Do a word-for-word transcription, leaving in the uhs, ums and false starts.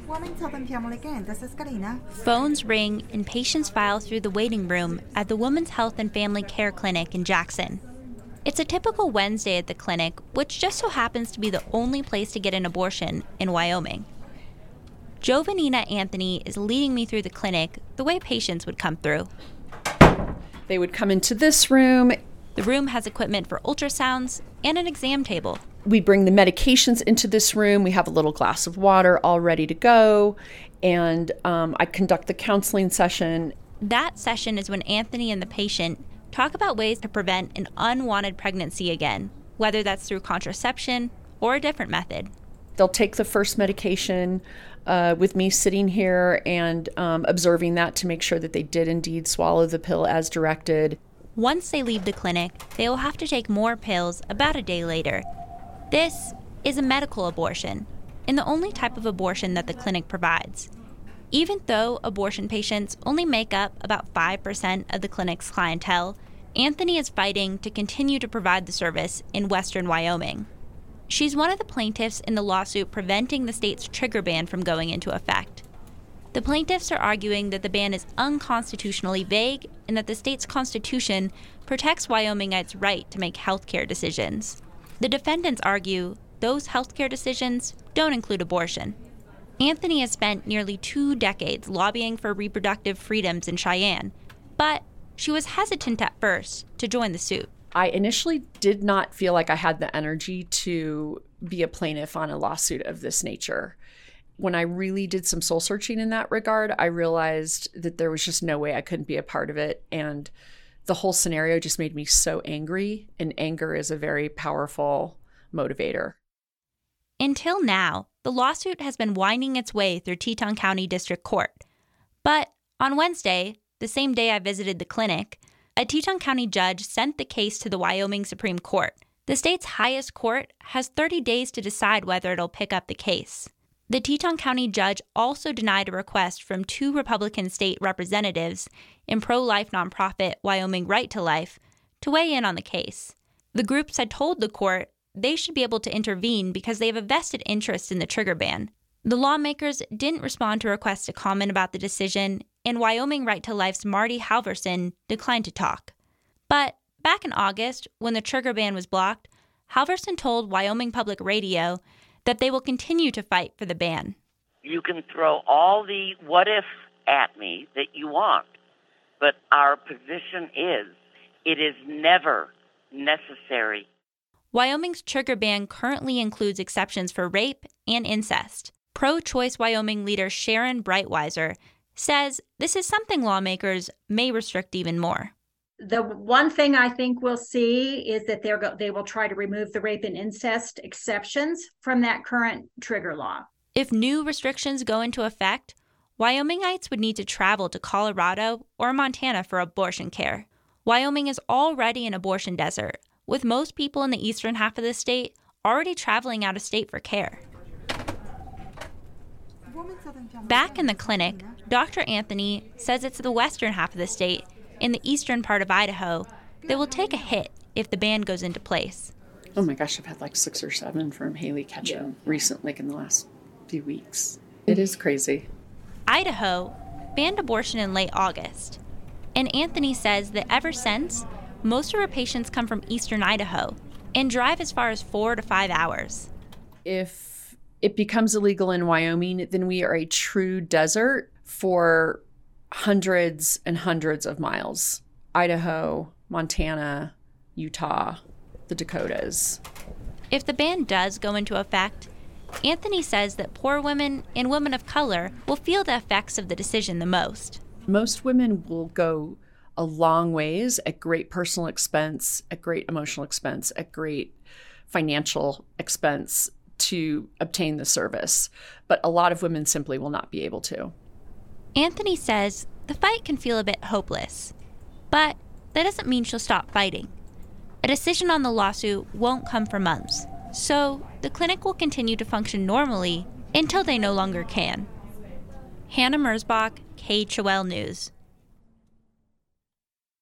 Women's Health and Family Care, this is Karina. Phones ring and patients file through the waiting room at the Women's Health and Family Care Clinic in Jackson. It's a typical Wednesday at the clinic, which just so happens to be the only place to get an abortion in Wyoming. Jovanina Anthony is leading me through the clinic the way patients would come through. They would come into this room. The room has equipment for ultrasounds and an exam table. We bring the medications into this room. We have a little glass of water all ready to go. And um, I conduct the counseling session. That session is when Anthony and the patient talk about ways to prevent an unwanted pregnancy again, whether that's through contraception or a different method. They'll take the first medication uh, with me sitting here and um, observing that to make sure that they did indeed swallow the pill as directed. Once they leave the clinic, they will have to take more pills about a day later. This is a medical abortion, and the only type of abortion that the clinic provides. Even though abortion patients only make up about five percent of the clinic's clientele, Anthony is fighting to continue to provide the service in western Wyoming. She's one of the plaintiffs in the lawsuit preventing the state's trigger ban from going into effect. The plaintiffs are arguing that the ban is unconstitutionally vague and that the state's constitution protects Wyomingites' right to make healthcare decisions. The defendants argue those healthcare decisions don't include abortion. Anthony has spent nearly two decades lobbying for reproductive freedoms in Cheyenne, but she was hesitant at first to join the suit. I initially did not feel like I had the energy to be a plaintiff on a lawsuit of this nature. When I really did some soul searching in that regard, I realized that there was just no way I couldn't be a part of it. And the whole scenario just made me so angry. And anger is a very powerful motivator. Until now, the lawsuit has been winding its way through Teton County District Court. But on Wednesday, the same day I visited the clinic, a Teton County judge sent the case to the Wyoming Supreme Court. The state's highest court has thirty days to decide whether it'll pick up the case. The Teton County judge also denied a request from two Republican state representatives in pro-life nonprofit Wyoming Right to Life to weigh in on the case. The groups had told the court they should be able to intervene because they have a vested interest in the trigger ban. The lawmakers didn't respond to requests to comment about the decision, and Wyoming Right to Life's Marty Halverson declined to talk. But back in August, when the trigger ban was blocked, Halverson told Wyoming Public Radio that they will continue to fight for the ban. You can throw all the what if at me that you want, but our position is it is never necessary. Wyoming's trigger ban currently includes exceptions for rape and incest. Pro-choice Wyoming leader Sharon Breitweiser says this is something lawmakers may restrict even more. The one thing I think we'll see is that they're go- they will try to remove the rape and incest exceptions from that current trigger law. If new restrictions go into effect, Wyomingites would need to travel to Colorado or Montana for abortion care. Wyoming is already an abortion desert, with most people in the eastern half of the state already traveling out of state for care. Back in the clinic, Doctor Anthony says it's the western half of the state, in the eastern part of Idaho, that will take a hit if the ban goes into place. Oh my gosh, I've had like six or seven from Haley Ketchum yeah. recently, like in the last few weeks. It is crazy. Idaho banned abortion in late August, and Anthony says that ever since, most of her patients come from eastern Idaho and drive as far as four to five hours. If it becomes illegal in Wyoming, then we are a true desert for hundreds and hundreds of miles. Idaho, Montana, Utah, the Dakotas. If the ban does go into effect, Anthony says that poor women and women of color will feel the effects of the decision the most. Most women will go a long ways at great personal expense, at great emotional expense, at great financial expense to obtain the service. But a lot of women simply will not be able to. Anthony says the fight can feel a bit hopeless, but that doesn't mean she'll stop fighting. A decision on the lawsuit won't come for months, so the clinic will continue to function normally until they no longer can. Hannah Merzbach, K H O L News.